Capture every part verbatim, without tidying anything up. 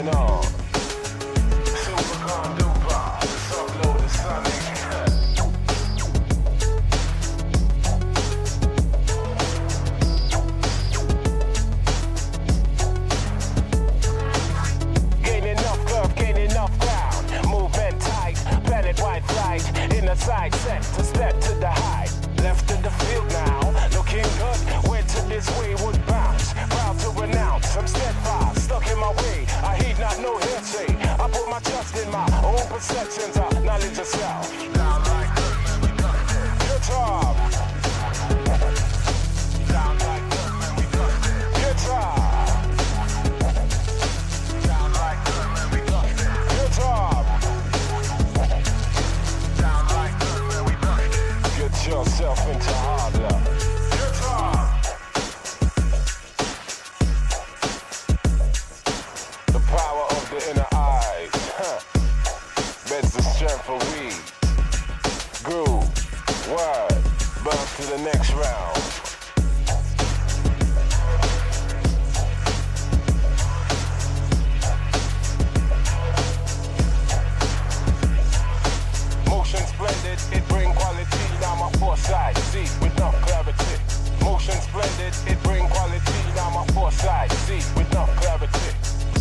No. Super conduper, upload the sonic. Gain enough curve, gain enough ground. Movement tight, planet-wide flight. In a side set to step to the high. Left to the field now, looking good. Went to this way would bounce. Proud to renounce, I'm steadfast, stuck in my way. I heed not no hearsay. I put my trust in my own perceptions of knowledge of self. Down like good, man, we got it. Good job. Down like good, man, we got it. Good job. Down like good, man, we got it. Good job. Down like good, man, we got it. Get yourself into hard luck. Good job. The power of the inner eyes, huh? Beds the strength for we. Groove, word, bounce to the next round. Motion splendid, it bring quality. Now my foresight, see with enough clarity. Motion splendid, it bring quality. Now my foresight, see with enough clarity.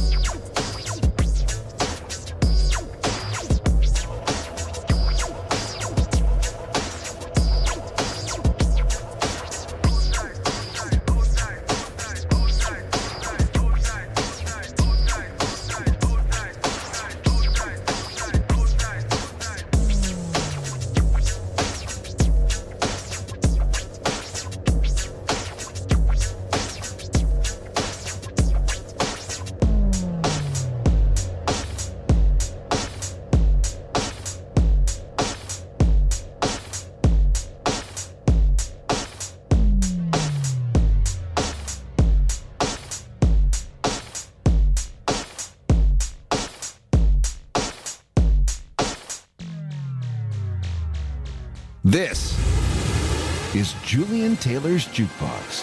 This is Julian Taylor's Jukebox.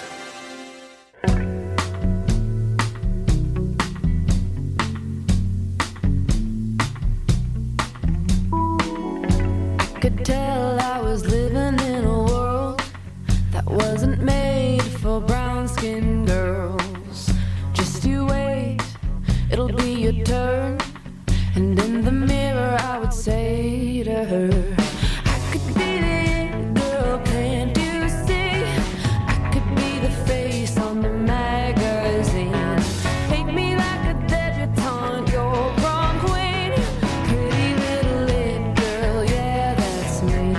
Could tell I was living in a world that wasn't made for brown-skinned girls. Just you wait, it'll be your turn. And in the mirror I would say to her, I could be the girl, can't you see? I could be the face on the magazine. Paint me like a debutante, your prom queen. Pretty little it girl, yeah, that's me.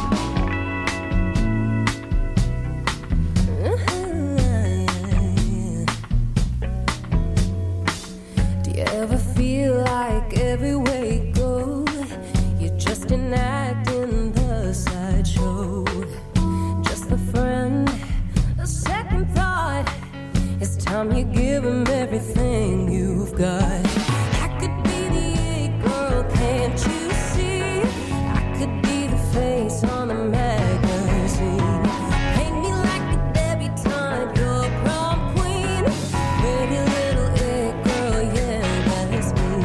Do you ever feel like everywhere you go, you're just an act in the sideshow? Just a friend, a second thought. It's time you give him everything you've got. I could be the it girl, can't you see? I could be the face on the magazine. Paint me like a debutante, your prom queen. Pretty little it girl, yeah, that's me.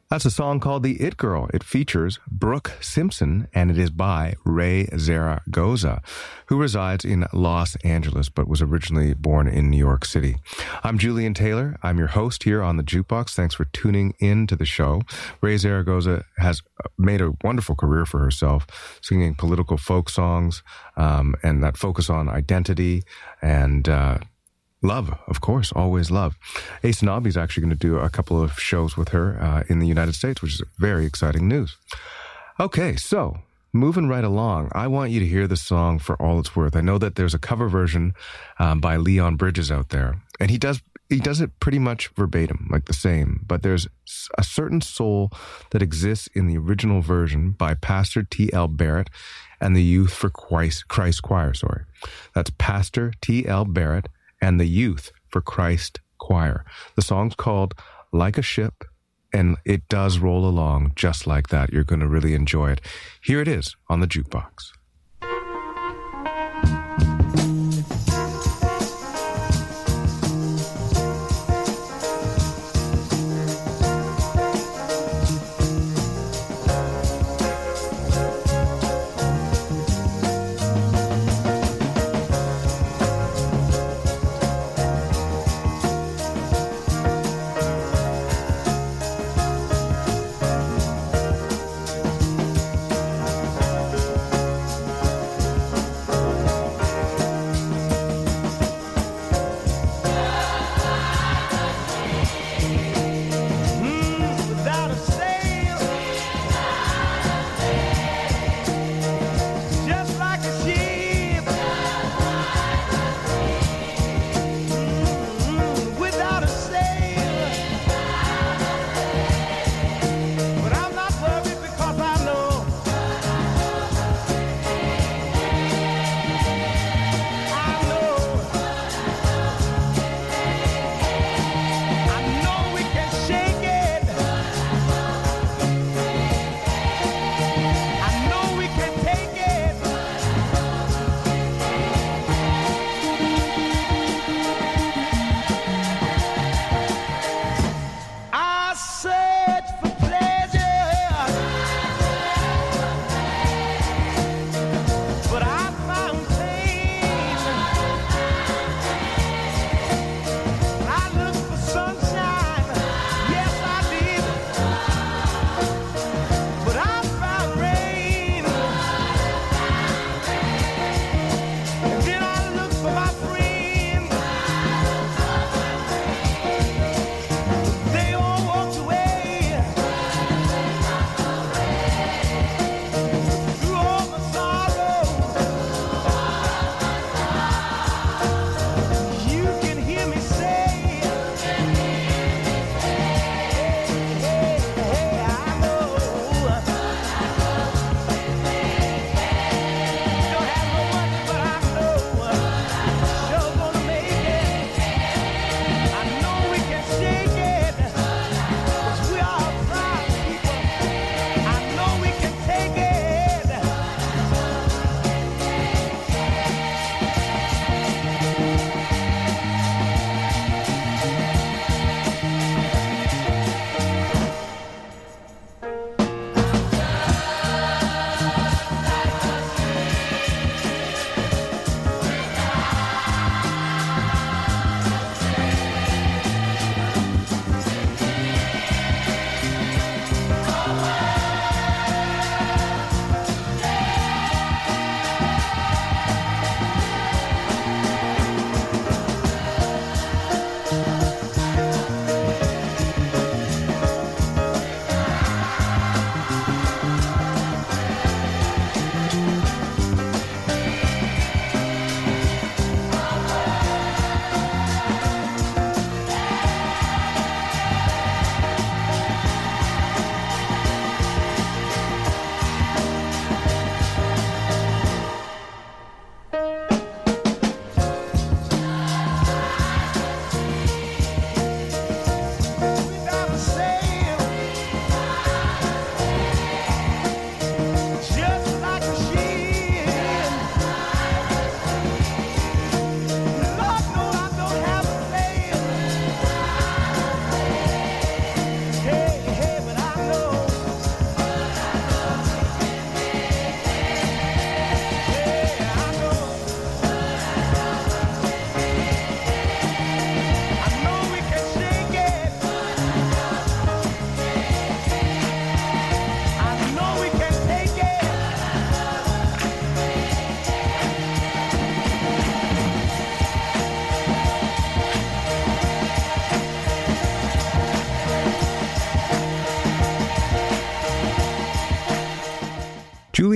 That's a song called The It Girl. It features Brooke Simpson, and it is by Ray Zaragoza, who resides in Los Angeles but was originally born in New York City. I'm Julian Taylor. I'm your host here on the Jukebox. Thanks for tuning in to the show. Ray Zaragoza has made a wonderful career for herself, singing political folk songs um, and that focus on identity and uh love, of course, always love. Ace Nobby is actually going to do a couple of shows with her uh, in the United States, which is very exciting news. Okay, so moving right along, I want you to hear the song For All It's Worth. I know that there's a cover version um, by Leon Bridges out there, and he does he does it pretty much verbatim, like the same, but there's a certain soul that exists in the original version by Pastor T L Barrett and the Youth for Christ, Christ Choir, sorry. That's Pastor T L Barrett and the Youth for Christ Choir. The song's called Like a Ship, and it does roll along just like that. You're going to really enjoy it. Here it is on the Jukebox.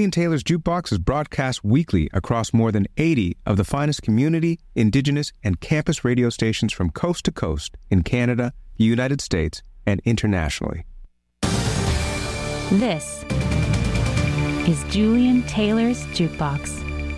Julian Taylor's Jukebox is broadcast weekly across more than eighty of the finest community, indigenous, and campus radio stations from coast to coast in Canada, the United States, and internationally. This is Julian Taylor's Jukebox.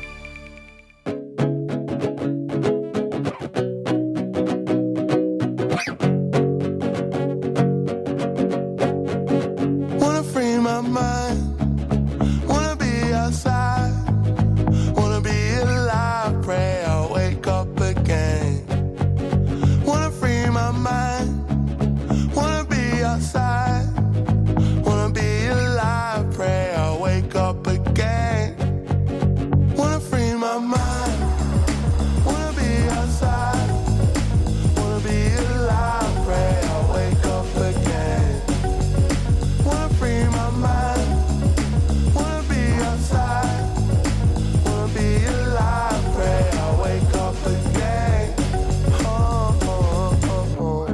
Wanna free my mind, wanna be outside, wanna be alive, pray I'll wake up again. Wanna free my mind, wanna be outside, wanna be alive, pray I'll wake up again. Wanna free my mind, wanna be outside, wanna be alive, pray I'll wake up again. Wanna free my mind, wanna be outside, wanna be alive, pray I'll wake up again. Oh, oh, oh, oh.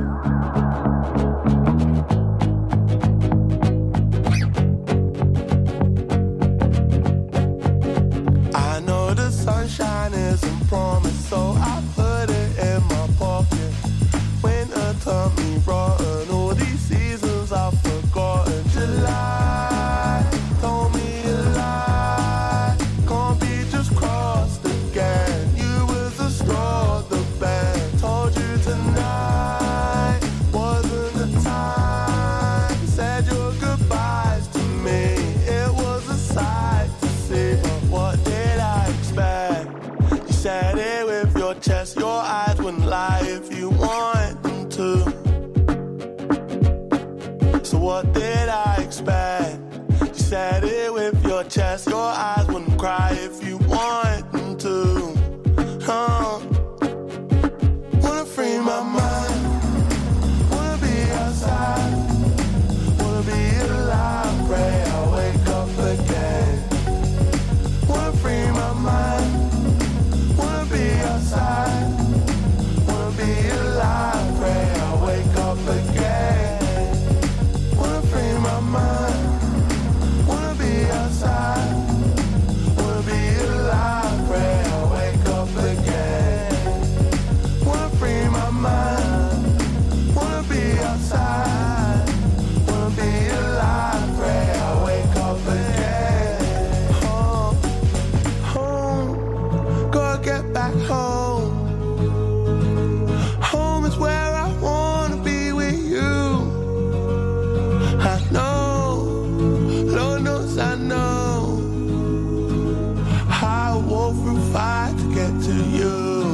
I know the sunshine isn't promised, so I put it in my pocket. Winter turned me rotten, all these seasons I've forgotten. July told me a lie, can't be just crossed again. You was the straw the band told you tonight wasn't the time. Said your goodbyes to me, it was a sight to see. But what did I expect? You said it with your chest, your eyes wouldn't lie if you want them to. So what did I expect? You said it with your chest, your eyes wouldn't cry if you want them to. Huh? Wanna free my mind, wanna be outside, wanna be alive, pray I'll wake up again. Wanna free my mind, wanna be outside, wanna be alive, pray I'll wake up again. Wanna free my mind, wanna be outside, wanna be alive, pray I'll wake up again. Wanna free my mind, wanna be outside, wanna be alive, pray I'll wake up again. Home, home, gotta get back home. Home is where I wanna be with you. I know, Lord knows I know. I walk through fire to get to you.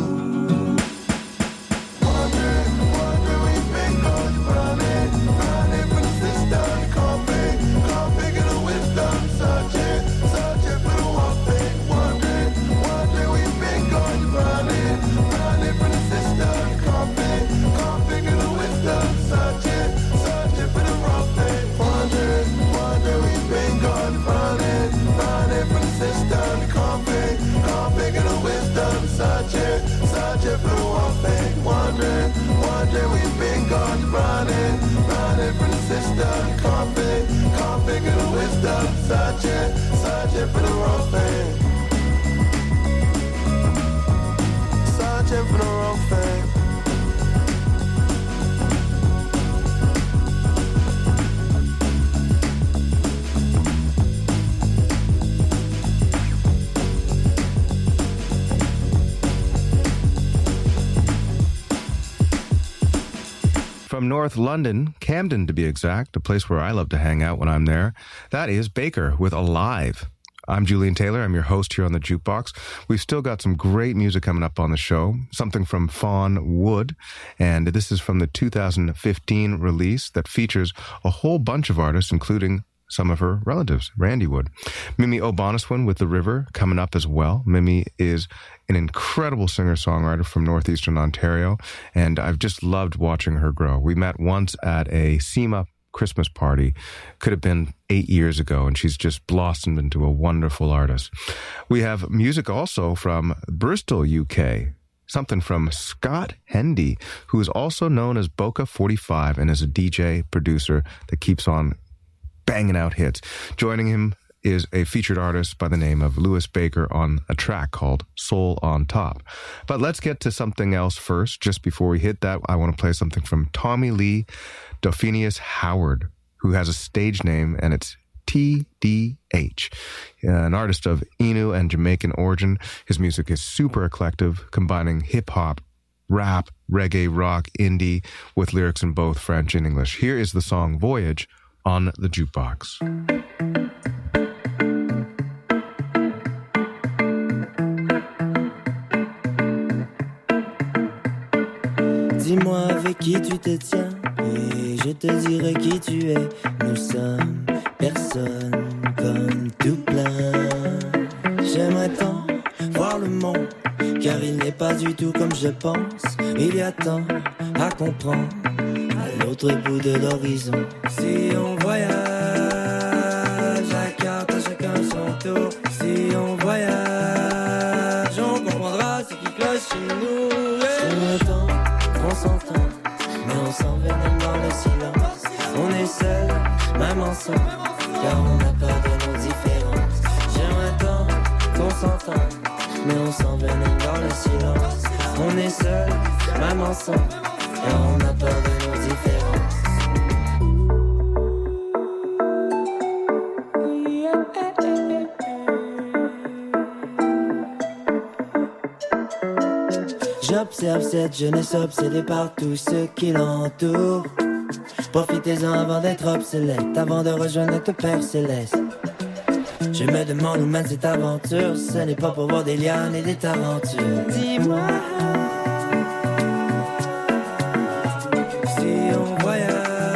Wondering, wondering, we've been going running, running from the system. Can't pick, can't pick the wisdom. Searching, searching for the one thing. Wondering, wondering, we've been going running, running from the system. Can't pick, can't pick the wisdom. Searching, searching for the wrong thing. Wondering, wondering, we've been going running, running from the system. Can't pick, can't pick the wisdom. Searching, searching for the one thing. Wondering, wondering, we've been going running, running from the system. Can't pick, can't pick the wisdom. Searching, searching for the wrong thing. Searching for the wrong thing. From North London, Camden to be exact, a place where I love to hang out when I'm there, that is Baker with Alive. I'm Julian Taylor. I'm your host here on the Jukebox. We've still got some great music coming up on the show, something from Fawn Wood, and this is from the two thousand fifteen release that features a whole bunch of artists, including some of her relatives, Randy Wood. Mimi O'Boniswan with The River coming up as well. Mimi is an incredible singer-songwriter from northeastern Ontario, and I've just loved watching her grow. We met once at a SEMA Christmas party, could have been eight years ago, and she's just blossomed into a wonderful artist. We have music also from Bristol, U K, something from Scott Hendy, who is also known as Boca forty-five and is a D J producer that keeps on banging out hits. Joining him is a featured artist by the name of Louis Baker on a track called Soul on Top. But let's get to something else first. Just before we hit that, I want to play something from Tommy Lee Dauphinius Howard, who has a stage name, and it's T D H, uh, an artist of Innu and Jamaican origin. His music is super eclectic, combining hip-hop, rap, reggae, rock, indie, with lyrics in both French and English. Here is the song Voyage on the Jukebox. Dis-moi avec qui tu te tiens et je te dirai qui tu es. Nous sommes personne comme tout plein. J'aimerais tant voir le monde, car il n'est pas du tout comme je pense. Il y a tant à comprendre à l'autre bout de l'horizon. Si on voyage à carte, à chacun son tour. Si on voyage, on comprendra ce qui cloche chez nous. J'aimerais tant qu'on s'entend, mais on s'envenime dans le silence. On est seul, même ensemble, car on a peur de nos différences. J'aimerais tant qu'on s'entende, mais on s'envenime dans le silence. On est seul, même ensemble, car on a peur de nos différences. J'observe cette jeunesse obsédée par tout ce qui l'entoure. Profitez-en avant d'être obsolète, avant de rejoindre notre Père Céleste. Je me demande où mène cette aventure. Ce n'est pas pour voir des lianes et des tarentures. Dis-moi, si on voyage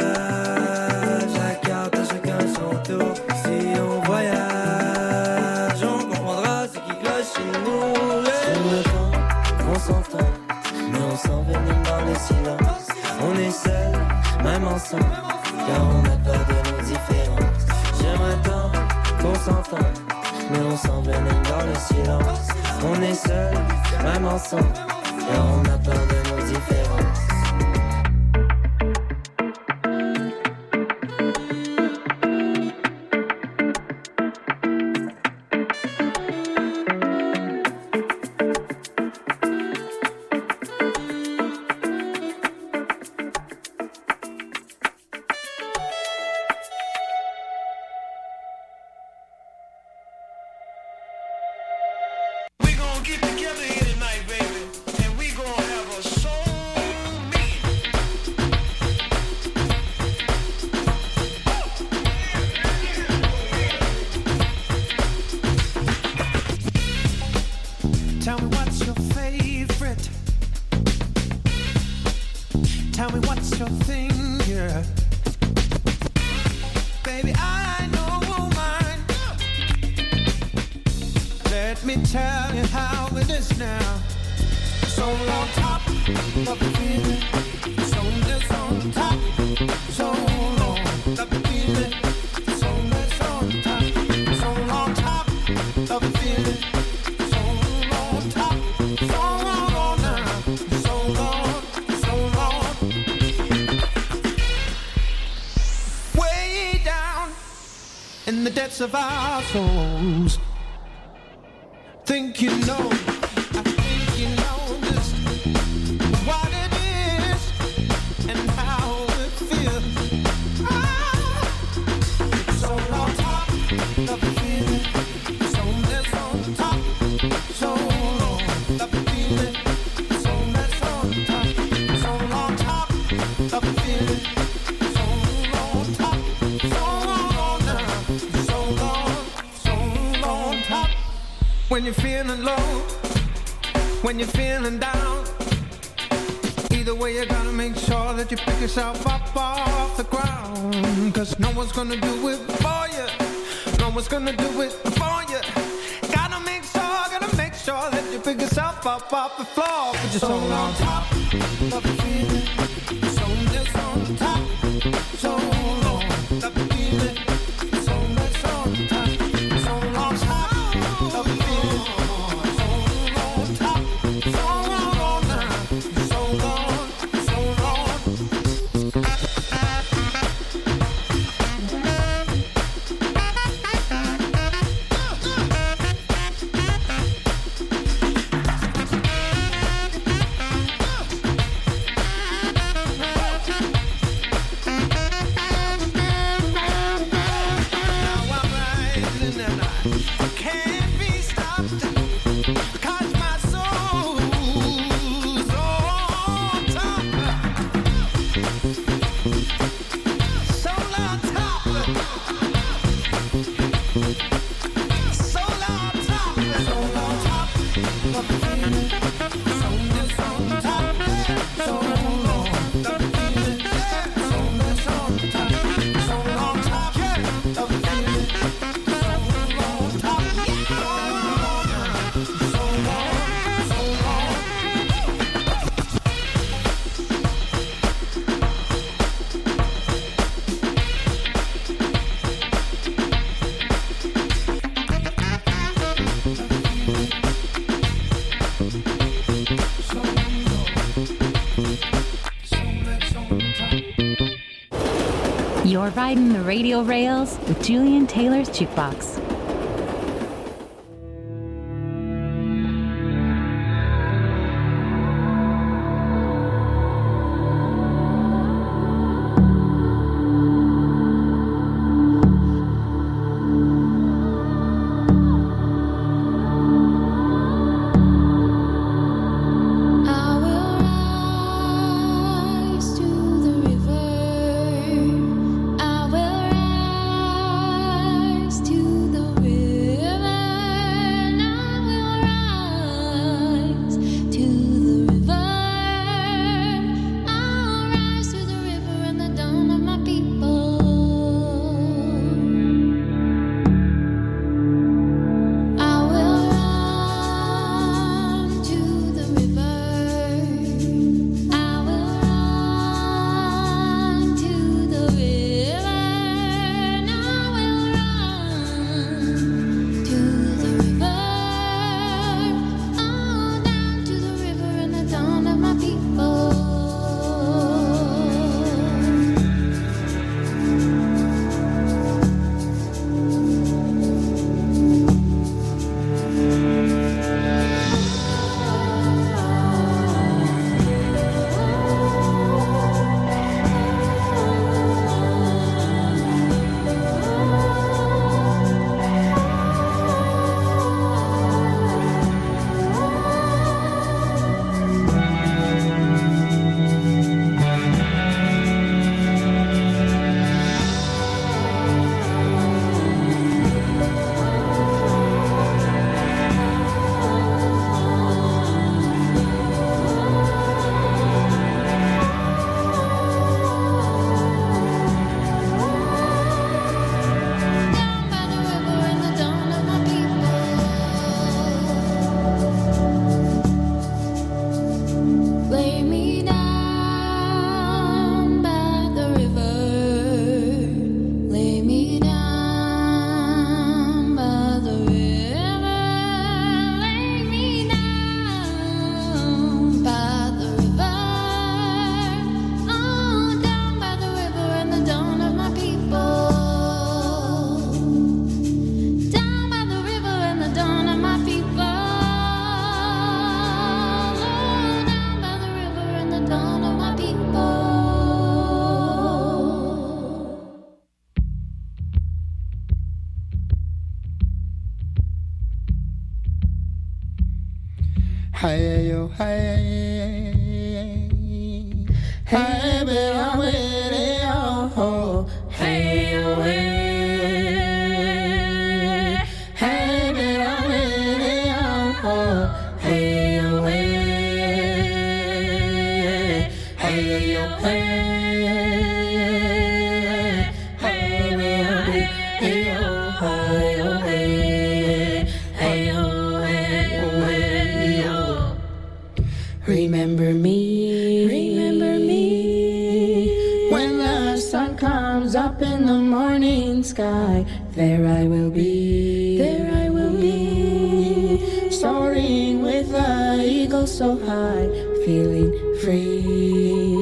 à carte, à chacun son tour. Si on voyage, on comprendra ce qui cloche chez nous. Sur le temps, on s'entend, mais on s'envenime dans le silence. On est seul, même ensemble, car on a peur de nos différences. J'aimerais tant qu'on s'entende, mais on s'envenime dans le silence. On est seul, même ensemble, car on a peur de nos différences. Of our souls, think you know, I think you know just what it is and how it feels. Ah, it's all on top of the feeling, so that's on top, so on of the feeling, so that's on top, so on top of the feeling, so on top, so on now. When you're feeling low, when you're feeling down, either way you gotta make sure that you pick yourself up off the ground. Cause no one's gonna do it for you, no one's gonna do it for you. Gotta make sure, gotta make sure that you pick yourself up off the floor. Put your soul on top of the feeling, so that's on top, so on top of the feeling, so that's on top, so on top of the feeling. You're riding the radio rails with Julian Taylor's Jukebox. Hey yo, hey, hey, baby, I'm with it, oh, hey yo, hey, hey, baby, I'm with it, oh, hey yo, hey, hey yo, hey, hey, baby, I'm with it, oh, hey yo, hey, hey yo. Remember me, remember me, when the sun comes up in the morning sky, there I will be, there I will be, soaring with the eagle so high, feeling free.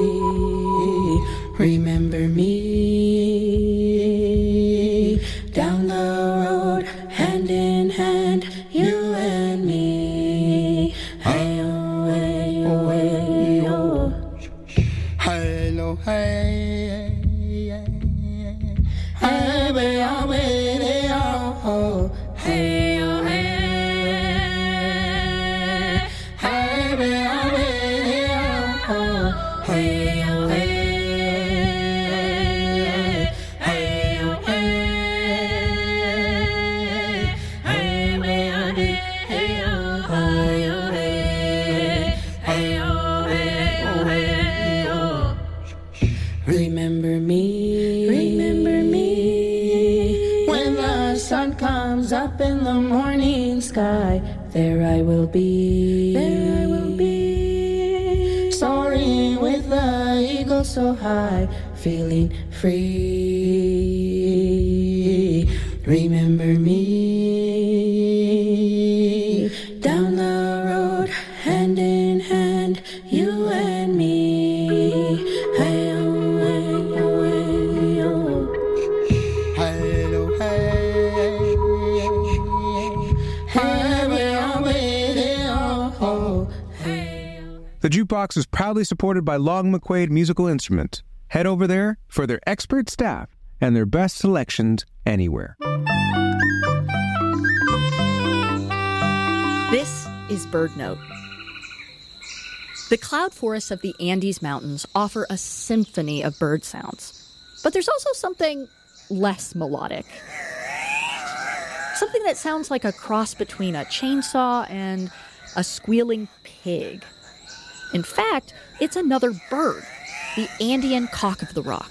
Remember me, down the road, hand in hand, you and me. Hey, hey, hey, baby, I'm with it, oh, hey, oh, hey, hey, baby, I'm with it, oh, hey, oh, hey, Remember me, remember me. When the sun comes up in the morning sky, there I will be, there I will be. Soaring with the eagle so high, feeling free. Remember me. Down the road, hand in hand, you and me. Hey, oh, hey, oh, hey, oh. Hey, oh, hey. Hey, oh, hey, oh, hey. The Jukebox is proudly supported by Long McQuaid Musical Instruments. Head over there for their expert staff and their best selections anywhere. This is Bird Note. The cloud forests of the Andes Mountains offer a symphony of bird sounds. But there's also something less melodic. Something that sounds like a cross between a chainsaw and a squealing pig. In fact, it's another bird, the Andean cock of the rock.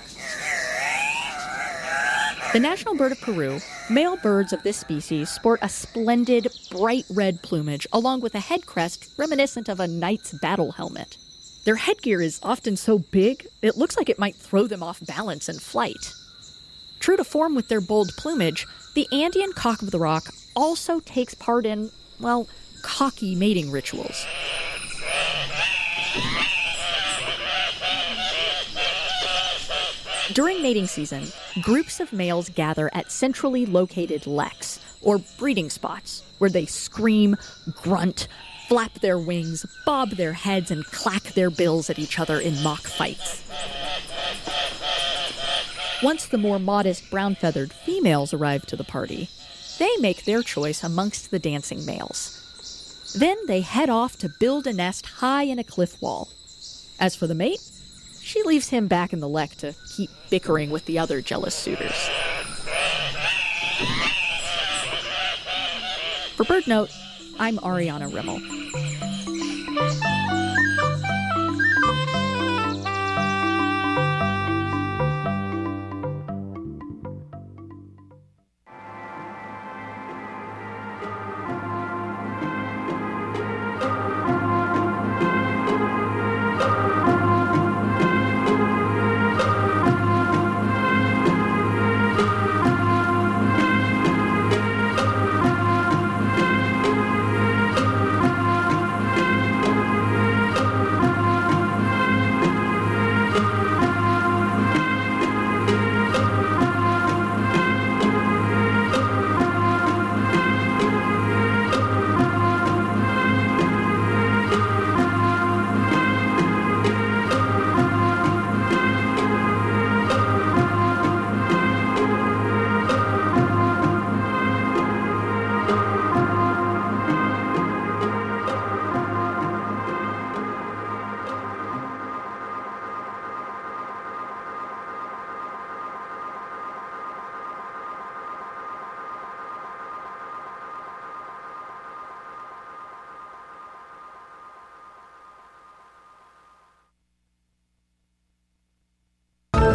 The national bird of Peru, male birds of this species sport a splendid, bright red plumage along with a head crest reminiscent of a knight's battle helmet. Their headgear is often so big, it looks like it might throw them off balance in flight. True to form with their bold plumage, the Andean cock of the rock also takes part in, well, cocky mating rituals. During mating season, groups of males gather at centrally located leks, or breeding spots, where they scream, grunt, flap their wings, bob their heads, and clack their bills at each other in mock fights. Once the more modest brown-feathered females arrive to the party, they make their choice amongst the dancing males. Then they head off to build a nest high in a cliff wall. As for the mate, she leaves him back in the lek to keep bickering with the other jealous suitors. For Bird Note, I'm Ariana Rimmel.